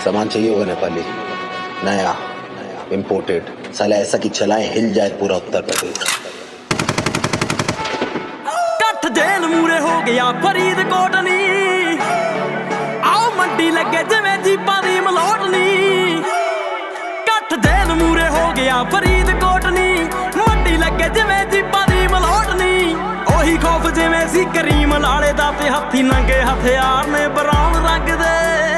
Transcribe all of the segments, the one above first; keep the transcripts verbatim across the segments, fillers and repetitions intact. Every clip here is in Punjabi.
सामान चाहिए होगा नेपाली, नया इम्पोर्टेड, साला ऐसा कि चलाए हिल जाए पूरा उत्तर प्रदेश। कट जेल मूरे हो गया फरीदकोट नी, आओ मंडी लगे जिवें जीपां दी मलोटनी। कट जेल मूरे हो गया फरीदकोट नी, मंडी लगे जिवें जीपां दी मलोटनी। ओही खौफ जिवें सी करीम लाले दा ते हत्थी नंगे हथियार ने ब्राउन रंग दे।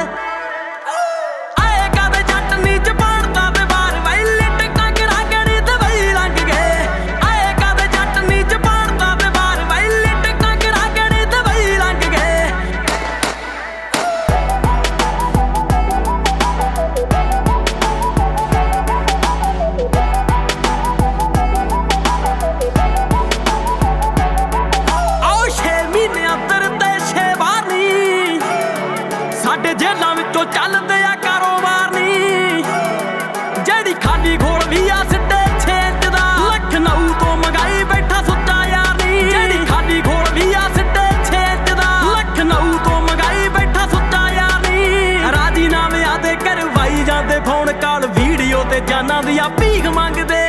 ਸਾਡੇ ਜੇਲਾਂ ਵਿੱਚੋਂ ਚੱਲਦੇ ਆ ਕਾਰੋਬਾਰ ਨੀ, ਜਿਹੜੀ ਖਾਲੀ ਘੋਲ ਵੀ ਆ ਸਿੱਟੇ ਛੇ ਇੰਚ ਦਾ। ਲਖਨਊ ਤੋਂ ਮੰਗਾਈ ਬੈਠਾ ਸੁੱਚਾ ਯਾਰ ਨੀ, ਜਿਹੜੀ ਖਾਲੀ ਘੋਲ ਵੀ ਆ ਸਿੱਟੇ ਛੇ ਇੰਚ ਦਾ। ਲਖਨਊ ਤੋਂ ਮੰਗਾਈ ਬੈਠਾ ਸੁੱਚਾ ਯਾਰ ਨੀ। ਰਾਜੀਨਾਮਿਆਂ ਦੇ ਕਰਵਾਈ ਜਾਂਦੇ ਫੋਨ ਕਾਲ, ਵੀਡੀਓ ਤੇ ਜਾਨਾਂ ਦੀਆਂ ਭੀਖ ਮੰਗਦੇ।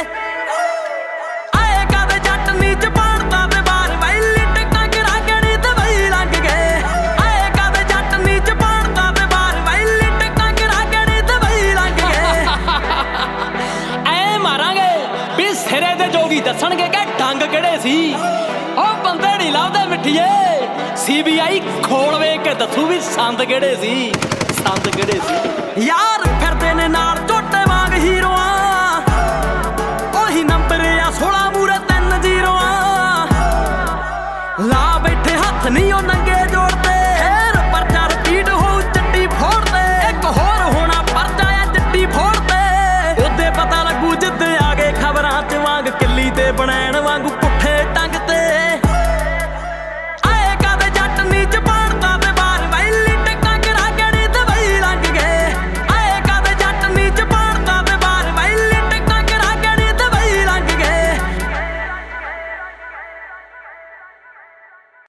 ਸਿਰੇ ਦੇ ਜੋਗੀ ਦੱਸਣਗੇ ਕਿ ਡੰਗ ਕਿਹੜੇ ਸੀ, ਉਹ ਬੰਦੇ ਨਹੀਂ ਲੱਭਦੇ ਮਿੱਠੀਏ। ਸੀਬੀਆਈ ਖੋਲ ਵੇਖ ਕੇ ਦੱਸੂ ਵੀ ਸੰਦ ਕਿਹੜੇ ਸੀ, ਸੰਦ ਕਿਹੜੇ ਸੀ। ਯਾਰ ਫਿਰਦੇ ਨੇ ਨਾਲ ਝੋਟੇ ਵਾਂਗ ਹੀਰੋਆਂ, ਉਹੀ ਨੰਬਰ ਆ ਸੋਲਾਂ ਮੂਰੇ ਤਿੰਨ ਜ਼ੀਰੋਆਂ। ਲਾ ਬੈਠੇ ਹੱਥ ਨਹੀਂ ਉਹਨਾਂ